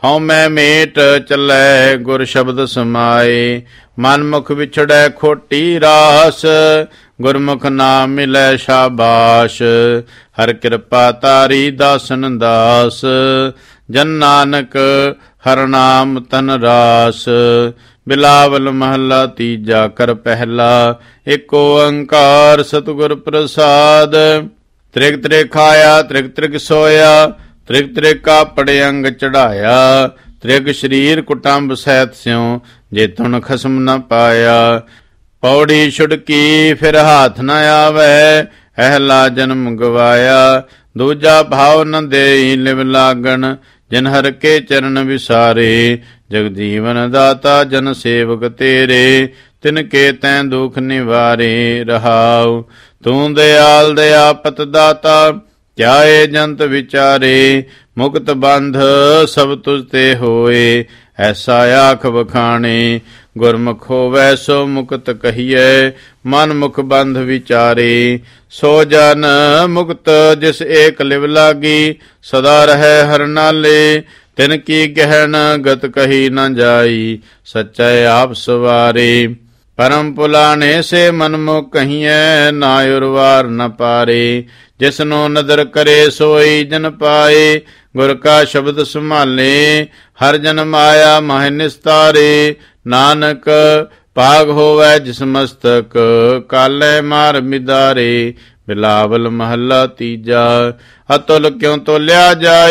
ਹਉ ਮੈਂ ਮੇਟ ਚੱਲੈ ਗੁਰ ਸ਼ਬਦ ਸਮਾਏ। ਮਨ ਮੁਖ ਵਿਛੜੈ ਖੋਟੀ ਰਾਸ, ਗੁਰਮੁਖ ਨਾਮ ਮਿਲੈ ਸ਼ਾਬਾਸ਼। ਹਰ ਕਿਰਪਾ ਤਾਰੀ ਦਾਸਨ ਦਾਸ, ਜਨ ਨਾਨਕ ਹਰ ਨਾਮ ਤਨ ਰਾਸ। ਬਿਲਾਵਲ ਮਹੱਲਾ ਤੀਜਾ ਕਰ ਪਹਿਲਾ, ਏਕ ਓੰਕਾਰ ਸਤਿਗੁਰ ਪ੍ਰਸਾਦ। ਤ੍ਰਿਗ ਤ੍ਰਿਗ ਖਾਇਆ ਤ੍ਰਿਗ ਤ੍ਰਿਗ ਸੋਇਆ, ਤ੍ਰਿਗ ਤ੍ਰਿਗ ਕਾਪੜ ਅੰਗ ਚੜਾਇਆ। ਤ੍ਰਿਗ ਸਰੀਰ ਕੁਟੰਬ ਸਹਿਤ ਸਿਉ, ਜੇ ਤੁਣ ਖਸਮ ਨ ਪਾਇਆ। ਪੌੜੀ ਛੁੜਕੀ ਫਿਰ ਹਾਥ ਨ ਆਵੈ, ਅਹਲਾ ਜਨਮ ਗਵਾਇਆ। ਦੂਜਾ ਭਾਵ ਨ ਦੇਈ ਲਿਵ ਲਾਗਣ, ਜਿਨ ਹਰ ਕੇ ਚਰਨ ਵਿਸਾਰੇ। ਜਗਜੀਵਨ ਦਾਤਾ ਜਨ ਸੇਵਕ ਤੇਰੇ, ਤਿਨ ਕੇ ਤੈਂ ਦੁਖ ਨਿਵਾਰੇ। ਰਹਾਉ ਤੂੰ ਦਿਆਲ ਦਿਆਪਤ ਦਾਤਾ, ਕਿਆ ਏ ਜੰਤ ਵਿਚਾਰੇ। ਮੁਕਤ ਬੰਧ ਸਭ ਤੁਝ ਤੇ ਹੋਏ, ਐਸਾ ਆਖ ਵਖਾਣੇ। ਗੁਰਮੁਖ ਹੋਵੈ ਸੋ ਮੁਕਤ ਕਹੀਐ, ਮਨ ਮੁਖ ਬੰਧ ਵਿਚਾਰੇ। ਸੋ ਜਨ ਮੁਕਤ ਜਿਸ ਏਕ ਲਿਵ ਲਾਗੀ, ਸਦਾ ਰਹੈ ਹਰ ਨਾਲੇ। ਤਿਨ ਕੀ ਗਹਿਣ ਗਤ ਕਹੀ ਨ ਜਾਈ, ਸੱਚੈ ਆਪ ਸਵਾਰੇ। ਪਰਮ ਪੁਲਾਣੇ ਸੇ ਮਨ ਮੁਖ ਕਹੀਐ, ਨਾ ਉਰਵਾਰ ਨ ਪਾਰੇ। ਜਿਸਨੂੰ ਨਦਰ ਕਰੇ ਸੋਈ ਜਨ ਪਾਏ, ਗੁਰ ਕਾ ਸ਼ਬਦ ਸੰਭਾਲੇ। ਹਰ ਜਨ ਮਾਇਆ ਮਹਿ ਨਿਸਤਾਰੇ, ਨਾਨਕ ਭਾਗ ਹੋਵੈ ਜਿਸ ਮਸਤਕ, ਕਾਲੇ ਮਾਰ ਮਿਦਾਰੇ। ਬਿਲਾਵਲ ਮਹੱਲਾ ਤੀਜਾ, ਅਤੁਲ ਕਿਉ ਤੋਲਿਆ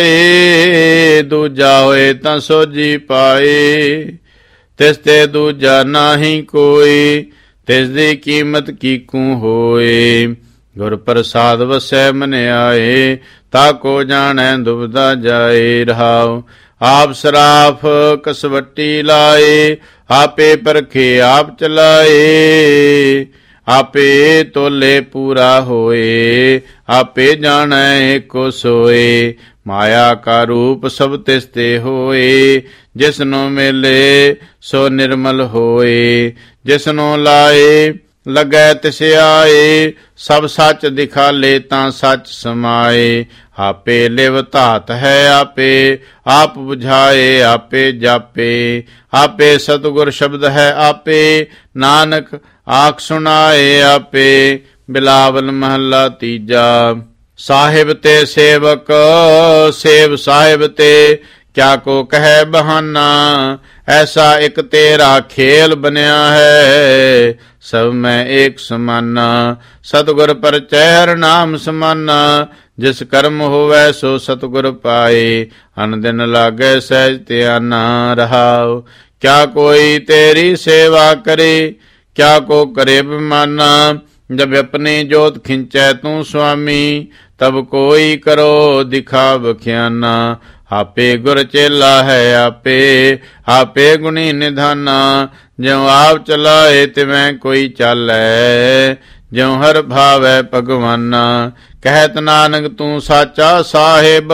ਜਾਏ। ਦੂਜਾ ਹੋਏ ਤਾਂ ਸੋਝੀ ਪਾਏ, ਤਿਸ ਤੇ ਦੂਜਾ ਨਾਹੀ ਕੋਈ। ਤਿਸ ਦੀ ਕੀਮਤ ਕੀਕੂ ਹੋਏ, ਗੁਰ ਪ੍ਰਸਾਦ ਵਸੈ ਮਨ ਆਏ। ਤਾ ਕੋ ਜਾਣੈ ਦੁਬਦਾ ਜਾਏ। ਰਹਾਉ ਆਪ ਸਰਾਫ ਕਸਵੱਟੀ ਲਾਏ, ਆਪੇ ਪਰਖੇ ਆਪ ਚਲਾਏ। ਆਪੇ ਤੋਲੇ ਪੂਰਾ ਹੋਏ, ਆਪੇ ਜਾਣੈ ਏਕੋ ਸੋਏ। ਮਾਇਆ ਕਾ ਰੂਪ ਸਭ ਤਿਸ ਤੇ ਹੋਏ, ਜਿਸਨੂੰ ਮਿਲੇ ਸੋ ਨਿਰਮਲ ਹੋਏ। ਜਿਸਨੂੰ ਲਾਏ ਲੱਗੈ ਤਿਸ ਆਏ, ਸਭ ਸੱਚ ਦਿਖਾਲੇ ਤਾਂ ਸੱਚ ਸਮਾਏ। ਆਪੇ ਲਿਵ ਧਾਤ ਹੈ ਆਪੇ, ਆਪ ਬੁਝਾਏ ਆਪੇ ਜਾਪੇ। ਆਪੇ ਸਤਿਗੁਰ ਸ਼ਬਦ ਹੈ ਆਪੇ, ਨਾਨਕ ਆਖ ਸੁਣਾਏ ਆਪੇ। ਬਿਲਾਵਲ ਮਹੱਲਾ ਤੀਜਾ, ਸਾਹਿਬ ਤੇ ਸੇਵਕ ਸੇਵ ਸਾਹਿਬ ਤੇ, ਕਿਆ ਕੋ ਕਹਿ ਬਹਾਨਾ। ਐਸਾ ਇੱਕ ਤੇਰਾ ਖੇਲ ਬਣਿਆ ਹੈ, ਸਭ ਮੈਂ ਏਕ ਸਮਾਨਾ। ਸਤਿਗੁਰ ਪਰਚੈ ਹਰ ਨਾਮ ਸਮਾਨਾ, ਜਿਸ ਕਰਮ ਹੋਵੈ ਸੋ ਸਤਿਗੁਰ ਪਾਏ। ਅਨ ਦਿਨ ਲਾਗੈ ਸਹਿਜ ਧਿਆਨਾ। ਰਹਾਉ ਕਿਆ ਕੋਈ ਤੇਰੀ ਸੇਵਾ ਕਰੇ, ਕਿਆ ਕੋ ਕਰੇ ਬਿਮਾਨਾ। ਜਬ ਆਪਣੀ ਜੋਤ ਖਿੰਚੈ ਤੂੰ ਸੁਆਮੀ, ਤਬ ਕੋਈ ਕਰੋ ਦਿਖਾ ਬਖਿਆਨਾ। ਆਪੇ ਗੁਰ ਚੇਲਾ ਹੈ ਆਪੇ, ਆਪੇ ਗੁਣੀ ਨਿਧਾਨਾ। ਜਿਉ ਆਪ ਚਲਾਏ ਤਿਵੇਂ ਕੋਈ ਚਾਲੈ, ਜਿਉ ਹਰ ਭਾਵੈ ਭਗਵਾਨਾ। ਕਹਿਤ ਨਾਨਕ ਤੂੰ ਸਾਚਾ ਸਾਹਿਬ,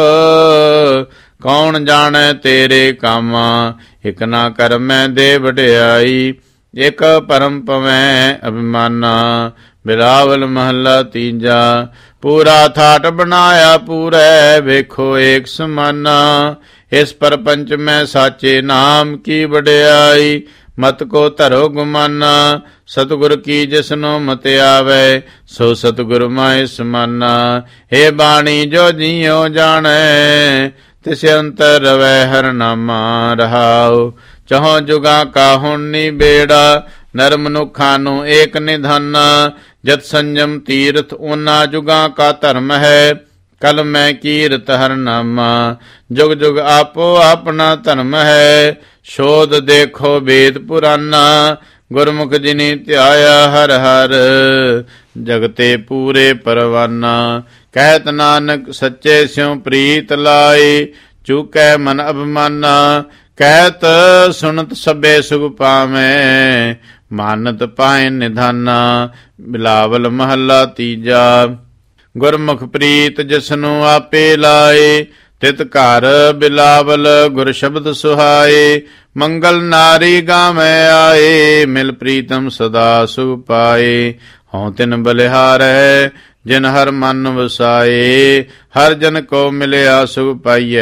ਕੌਣ ਜਾਣੈ ਤੇਰੇ ਕਾਮਾ। ਇਕ ਨਾ ਕਰ ਮੈਂ ਦੇ ਵਡਿਆਈ, ਇਕ ਪਰਮ ਪਵੈ ਅਭਿਮਾਨਾ। ਬਿਲਾਵਲ ਮਹੱਲਾ ਤੀਜਾ, ਪੂਰਾ ਥਾਟ ਬਣਾਇਆ ਪੂਰੈ, ਵੇਖੋ ਏਕ ਸਮਾਨਾ। ਇਸ ਪਰਪੰਚ ਮੈਂ ਸਾਚੇ ਨਾਮ ਕੀ ਵਡਿਆਈ, ਮਤ ਕੋ ਧਰੋ ਗੁਮਾਨਾ। ਸਤਿਗੁਰ ਕੀ ਜਿਸਨੂੰ ਮਤ ਆਵੈ, ਸੋ ਸਤਿਗੁਰ ਮਾਹਿ ਸਮਾਨਾ। ਏ ਬਾਣੀ ਜੋ ਜੀਉ ਜਾਣੈ, ਤਿਸ ਅੰਤਰ ਰਵੈ ਹਰ ਨਾਮਾ। ਰਹਾਉ ਚਹੁ ਜੁਗਾ ਕਾ ਹੁਣ ਨੀ ਬੇੜਾ, ਨਰ ਮਨੁੱਖਾਂ ਨੂੰ ਏਕ ਨਿਧਾਨਾ। ਜਤ ਸੰਜਮ ਤੀਰਥ ਉਹਨਾਂ ਜੁਗਾਂ ਕਾ ਧਰਮ ਹੈ, ਕਲ ਮੈਂ ਕੀਰਤ ਹਰ ਨਾਮਾ। ਜੁਗ ਜੁਗ ਆਪੋ ਆਪਣਾ ਧਰਮ ਹੈ, ਸ਼ੋਧ ਦੇਖੋ ਵੇਦ ਪੁਰਾਨਾ। ਗੁਰਮੁਖ ਜਿਨੀ ਧਿਆਇਆ ਹਰ ਹਰ, ਜਗਤੇ ਪੂਰੇ ਪਰਵਾਨਾ। ਕਹਿਤ ਨਾਨਕ ਸੱਚੇ ਸਿਉ ਪ੍ਰੀਤ ਲਾਏ, ਚੂਕੈ ਮਨ ਅਭਿਮਾਨਾ। ਕਹਿਤ ਸੁਣਤ ਸਭੇ ਸੁਖ ਪਾਵੈ, ਮਾਨਤ ਪਾਏ ਨਿਧਾਨਾ। ਬਿਲਾਵਲ ਮਹੱਲਾ ਤੀਜਾ, ਗੁਰਮੁਖ ਪ੍ਰੀਤ ਜਿਸਨੂੰ ਆਪੇ ਲਾਏ, ਤਿਤ ਘਰ ਬਿਲਾਵਲ ਗੁਰ ਸ਼ਬਦ ਸੁਹਾਏ। ਮੰਗਲ ਨਾਰੀ ਗਾਵੈ ਆਏ, ਮਿਲ ਪ੍ਰੀਤਮ ਸਦਾ ਸੁਖ ਪਾਏ। ਹਉ ਤਿਨ ਬਲਿਹਾਰੈ ਜਿਨ ਹਰ ਮਨ ਵਸਾਏ। ਹਰ ਜਨ ਕੋ ਮਿਲਿਆ ਸੁਖ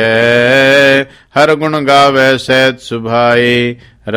ਪਾਈਐ, ਹਰ ਗੁਣ ਗਾਵੈ ਸਹਿਤ ਸੁਭਾਏ।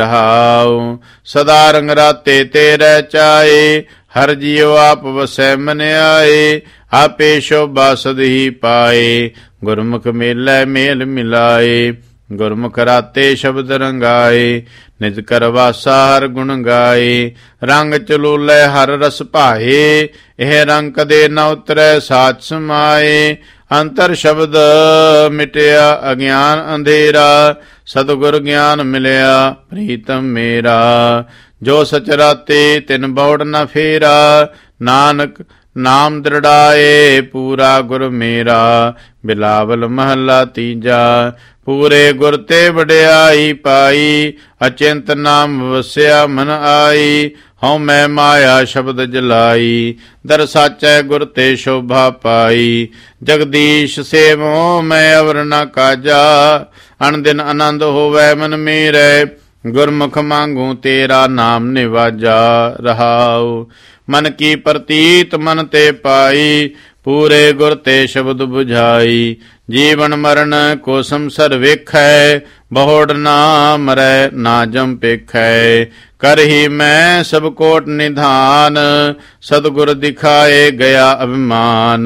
ਰਹਾਉ ਸਦਾ ਰੰਗ ਰਾਤੇ ਤੇਰੇ ਚਾਏ, ਹਰ ਜੀਉ ਆਪ ਵਸੈ ਮਨ ਆਏ। ਆਪੇ ਸ਼ੋਭਾ ਸਦ ਹੀ ਪਾਏ, ਗੁਰਮੁਖ ਮੇਲੈ ਮੇਲ ਮਿਲਾਏ। ਗੁਰਮੁਖ ਰਾਤੇ ਸ਼ਬਦ ਰੰਗਾਏ, ਨਿਜ ਕਰ ਵਾਸਾ ਹਰ ਗੁਣ ਗਾਏ। ਰੰਗ ਚਲੂਲੇ ਹਰ ਰਸ ਭਾਏ, ਇਹ ਰੰਗ ਕਦੇ ਨ ਉਤਰੈ ਸਾਚ ਸਮਾਏ। ਅੰਤਰ ਸ਼ਬਦ ਮਿਟਿਆ ਅਗਿਆਨ ਅੰਧੇਰਾ, ਸਤਿਗੁਰ ਗਿਆਨ ਮਿਲਿਆ ਪ੍ਰੀਤਮ ਮੇਰਾ। ਜੋ ਸਚ ਰਾਤੇ ਤਿਨ ਬੌੜ ਨ ਫੇਰਾ, ਨਾਨਕ ਨਾਮ ਦ੍ਰਿੜਾਏ ਪੂਰਾ ਗੁਰ ਮੇਰਾ। ਬਿਲਾਵਲ ਮਹੱਲਾ ਤੀਜਾ। ਪੂਰੇ ਗੁਰ ਤੇ ਵਡਿਆਈ ਪਾਈ, ਅਚਿੰਤ ਨਾਮ ਵਸਿਆ ਮਨ ਆਈ। ਹਉ ਮੈਂ ਮਾਇਆ ਸ਼ਬਦ ਜਲਾਈ, ਦਰ ਸਾਚੈ ਗੁਰ ਤੇ ਸ਼ੋਭਾ ਪਾਈ। ਜਗਦੀਸ਼ ਸੇਵੋ ਮੈਂ ਅਵਰ ਨ ਕਾਜਾ, ਅਣ ਦਿਨ ਆਨੰਦ ਹੋਵੈ ਮਨ ਮੇਰੇ। ਗੁਰਮੁਖ ਮੰਗੂ ਤੇਰਾ ਨਾਮ ਨਿਵਾਜਾ। ਰਹਾਉ ਮਨ ਕੀ ਪ੍ਰਤੀਤ ਮਨ ਤੇ ਪਾਈ, ਪੂਰੇ ਗੁਰ ਤੇ ਸ਼ਬਦ ਬੁਝਾਈ। ਜੀਵਨ ਮਰਨ ਕੋ ਸੰਸਰ ਵੇਖੈ, ਬਹੁੜ ਨਾ ਮਰੈ ਨਾ ਜਮ ਪੇਖੈ। ਕਰਹੀ ਮੈਂ ਸਭ ਕੋਟ ਨਿਧਾਨ, ਸਤਿਗੁਰ ਦਿਖਾਏ ਗਿਆ ਅਭਿਮਾਨ।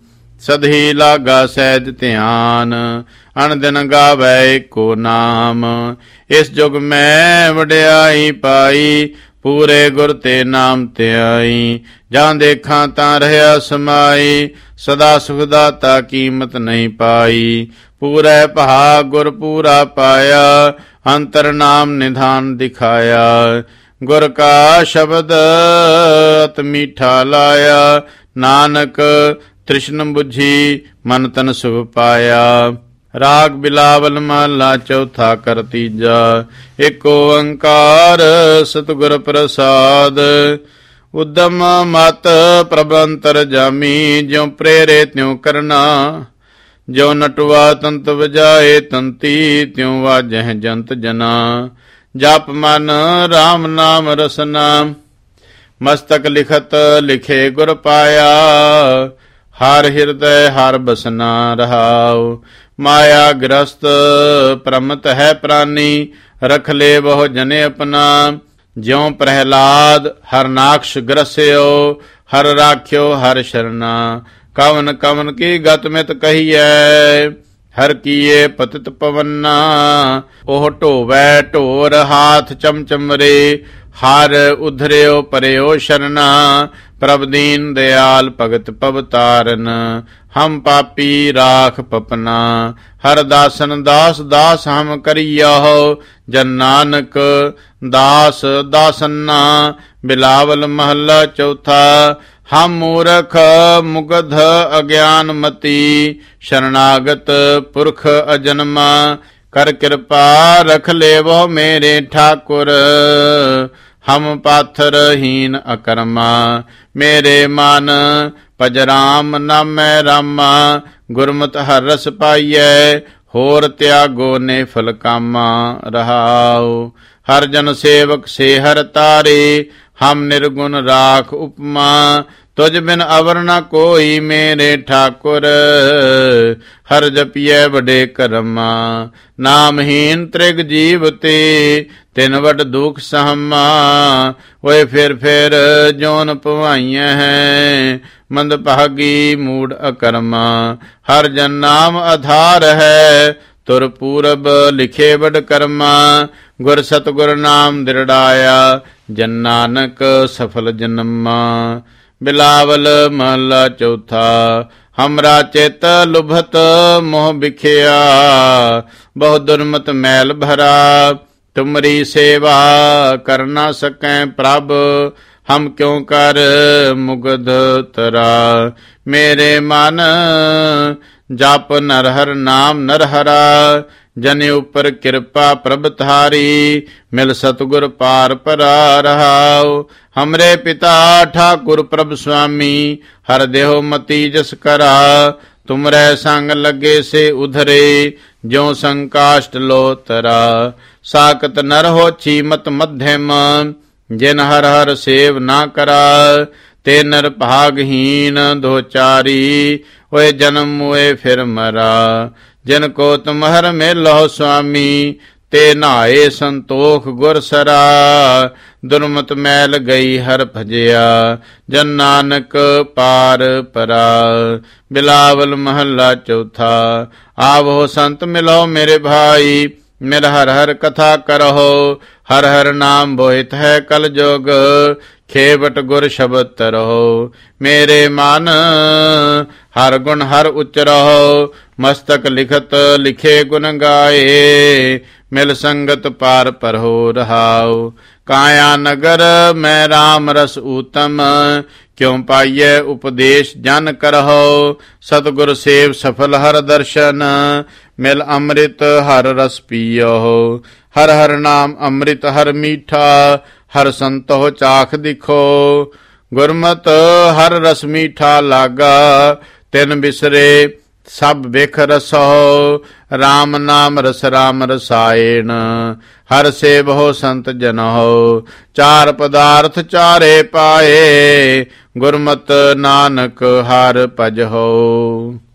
ਸਦਹੀ ਲਾਗਾ ਸਹਿਜ ਧਿਆਨ, ਅਣ ਦਿਨ ਗਾਵੈ ਕੋ ਨਾਮ। ਇਸ ਜੁਗ ਮੈਂ ਵਡਿਆਈ ਪਾਈ, ਪੂਰੇ ਗੁਰ ਤੇ ਨਾਮ ਧਿਆਈ। ਜਾਂ ਦੇਖਾਂ ਤਾਂ ਰਹਿਆ ਸਮਾਈ, ਸਦਾ ਸੁਖ ਦਾਤਾ ਕੀਮਤ ਨਹੀਂ ਪਾਈ। ਪੂਰੇ ਭਾ ਗੁਰ ਪੂਰਾ ਪਾਇਆ, ਅੰਤਰ ਨਾਮ ਨਿਧਾਨ ਦਿਖਾਇਆ। ਗੁਰ ਕਾ ਸ਼ਬਦ ਅਤ ਮੀਠਾ ਲਾਇਆ, ਨਾਨਕ ਤ੍ਰਿਸ਼ਨ ਬੁਝੀ ਮਨ ਤਨ ਸੁਖ ਪਾਇਆ। ਰਾਗ ਬਿਲਾਵਲ ਮਹਲਾ ਚੌਥਾ ਕਰ ਤੀਜਾ। ਏਕ ਓੰਕਾਰ ਸਤਿਗੁਰ ਪ੍ਰਸਾਦ, ਉਦਮ ਮਤ ਪ੍ਰਭ ਅੰਤਰ ਜਾਮੀ। ਜਿਉ ਪ੍ਰੇਰੇ ਤਿਉ ਕਰਨਾ, ਜਿਉ ਨਟਵਾ ਤੰਤ ਵਜਾਏ ਤੰਤੀ। ਤਿਉ ਵਾਜਹਿ ਜੰਤ ਜਨਾ, ਜਪ ਮਨ ਰਾਮ ਨਾਮ ਰਸਨਾ। ਮਸਤਕ ਲਿਖਤ ਲਿਖੇ ਗੁਰ ਪਾਇਆ, ਹਰ ਹਿਰਦੈ ਹਰ ਬਸਨਾ। ਰਹਾਉ ਮਾਇਆ ਗ੍ਰਸਤ ਪ੍ਰਮਤ ਹੈ ਪ੍ਰਾਨੀ, ਰਖ ਲੈ ਬਹੁ ਜਨੇ ਆਪਣਾ। ਜਿਉ ਪ੍ਰਹਿਲਾਦ ਹਰਨਾਕਸ਼ ਗ੍ਰਸਿਓ, ਹਰ ਰਾਖਿਓ ਹਰ ਸ਼ਰਨਾ। ਕਵਨ ਕਵਨ ਕੀ ਗਤ ਮਿਤ ਕਹੀਐ, ਹਰ ਕੀਏ ਪਤਿਤ ਪਵੰਨਾ। ਉਹ ਢੋਵੈ ਢੋਰ ਹਾਥ ਚਮਚਮਰੇ, ਹਰ ਉਧਰਿਓ ਪਰਿਓ ਸ਼ਰਨਾ। ਪ੍ਰਭ ਦੀਨ ਦਿਆਲ ਭਗਤ ਪਵਤਾਰਨ, ਹਮ ਪਾਪੀ ਰਾਖ ਪਪਨਾ। ਹਰ ਦਾਸਨ ਦਾਸ ਦਾਸ ਹਮ ਕਰੀਯੋ, ਜਨ ਨਾਨਕ ਦਾਸ ਦਾਸਨਾ। ਬਿਲਾਵਲ ਮਹੱਲਾ ਚੌਥਾ। ਹਮ ਮੂਰਖ ਮੁਗਧ ਅਗਿਆਨ ਮਤੀ, ਸ਼ਰਨਾਗਤ ਪੁਰਖ ਅਜਨਮਾ। ਕਰ ਕਿਰਪਾ ਰਖ ਲੇਵੋ ਮੇਰੇ ਠਾਕੁਰ, ਹਮ ਪਾਥਰ ਹੀਨ ਅਕਰਮਾ। ਮੇਰੇ ਮਨ ਭਜ ਰਾਮ ਨਾਮੈ ਰਾਮਾ, ਗੁਰਮਤਿ ਹਰ ਰਸ ਪਾਈਐ। ਹੋਰ ਤਿਆਗੋ ਨੇ ਫਲ ਕਾਮਾ। ਰਹਾਉ ਹਰ ਜਨ ਸੇਵਕ ਸੇ ਹਰ ਤਾਰੇ, ਹਮ ਨਿਰਗੁਣ ਰਾਖ ਉਪਮਾ। ਤੁਝ ਬਿਨ ਅਵਰ ਨ ਕੋਈ ਮੇਰੇ ਠਾਕੁਰ, ਹਰ ਜਪੀਐ ਵਡੇ ਕਰਮਾ। ਨਾਮਹੀਨ ਤ੍ਰਿਗ ਜੀਵ ਤੇ, ਤਿਨ ਵਡ ਦੁਖ ਸਹਮਾ। ਓਏ ਫਿਰ ਫਿਰ ਜੋਨ ਪਵਾਈਆਂ ਹੈ, ਮੰਦ ਭਾਗੀ ਮੂੜ ਅਕਰਮਾ। ਹਰ ਜਨ ਨਾਮ ਆਧਾਰ ਹੈ, ਤੁਰ ਪੂਰਬ ਲਿਖੇ ਵਡ ਕਰਮਾ। ਗੁਰ ਸਤਿਗੁਰ ਨਾਮ ਦ੍ਰਿੜਾਇਆ, ਜਨ ਨਾਨਕ ਸਫਲ ਜਨਮਾ। ਬਿਲਾਵਲ ਮਹਲਾ ਚੌਥਾ। ਹਮਰਾ ਚਿਤ ਲੁਭਤ ਮੋਹ ਬਿਖਿਆ, ਬਹੁ ਦੁਰਮਤ ਮੈਲ ਭਰਾ। ਤੁਮਰੀ ਸੇਵਾ ਕਰ ਨਾ ਸਕੈ ਪ੍ਰਭ, ਹਮ ਕਿਉ ਕਰ ਮੁਗਧ ਤਰਾ। ਮੇਰੇ ਮਨ ਜਪ ਨਰ ਹਰ ਨਾਮ ਨਰ ਹਰਾ। ਜਨ ਉਪਰ ਕਿਰਪਾ ਪ੍ਰਭ ਧਾਰੀ, ਮਿਲ ਸਤਿਗੁਰ ਪਾਰ ਪਰਾ। ਰਹਾਉ ਹਮਰੇ ਪਿਤਾ ਠਾਕੁਰ ਪ੍ਰਭ ਸੁਆਮੀ, ਹਰ ਦੇਹੁ ਮਤੀ ਜਸ ਕਰਾ। ਤੁਮਰੇ ਸੰਗ ਲੱਗੇ ਸੇ ਉਧਰੇ, ਜਿਉ ਸੰਕਾਸ਼ਟ ਲੋ ਤਰਾ। ਸਾਕਤ ਨਰ ਹੋਛੀ ਮਤ ਮਧਿਮ, ਜਿਨ ਹਰ ਹਰ ਸੇਵ ਨਾ ਕਰਾ। ਤੇ ਨਿਰਭਾਗਹੀਨ ਦੋਚਾਰੀ, ਓਏ ਜਨਮ ਮੋਏ ਫਿਰ ਮਰਾ। ਜਿਨ ਕੋ ਤੁਮਹਰ ਮੇਲਹੁ ਸੁਆਮੀ, ਤੇ ਨਹਾਏ ਸੰਤੋਖ ਗੁਰ ਸਰਾ। ਦੁਰਮਤ ਮੈਲ ਗਈ ਹਰ ਭਜਿਆ, ਜਨ ਨਾਨਕ ਪਾਰ ਪਰਾ। ਬਿਲਾਵਲ ਮਹੱਲਾ ਚੌਥਾ। ਆਵੋ ਸੰਤ ਮਿਲੋ ਮੇਰੇ ਭਾਈ, ਮਿਲ ਹਰ ਹਰ ਕਥਾ ਕਰਹੁ। ਹਰ ਹਰ ਨਾਮ ਬੋਹਿਤ ਹੈ ਕਲ ਜੁਗ, ਖੇਵਟ ਗੁਰ ਸ਼ਬਦ ਤਰਹੁ। ਮੇਰੇ ਮਨ ਹਰ ਗੁਣ ਹਰ ਉਚਰਹੁ, ਮਸਤਕ ਲਿਖਤ ਲਿਖੇ ਗੁਣ ਗਾਏ। ਮਿਲ ਸੰਗਤ ਪਾਰ ਪਰਹੁ ਰਹਾਉ। ਕਾਇਆ ਨਗਰ ਮੈਂ ਰਾਮ ਰਸ ਊਤਮ, ਕਿਉ ਪਾਈਐ ਉਪਦੇਸ਼ ਜਨ ਕਰਹੁ। ਸਤਿਗੁਰ ਸੇਵ ਸਫਲ ਹਰ ਦਰਸ਼ਨ, ਮਿਲ ਅੰਮ੍ਰਿਤ ਹਰ ਰਸ ਪੀਓ। ਹਰ ਹਰ ਨਾਮ ਅੰਮ੍ਰਿਤ ਹਰ ਮੀਠਾ, ਹਰ ਸੰਤੋ ਚਾਖ ਦਿਖੋ। ਗੁਰਮਤ ਹਰ ਰਸ ਮੀਠਾ ਲਾਗਾ, ਤਿਨ ਬਿਸਰੇ ਸਭ ਬਿਖ ਰਸੋ। ਰਾਮ ਨਾਮ ਰਸ ਰਾਮ ਰਸਾਇਣ, ਹਰ ਸੇਵਹੁ ਸੰਤ ਜਨਹੁ। ਚਾਰ ਪਦਾਰਥ ਚਾਰੇ ਪਾਏ, ਗੁਰਮਤਿ ਨਾਨਕ ਹਰ ਭਜਹੁ।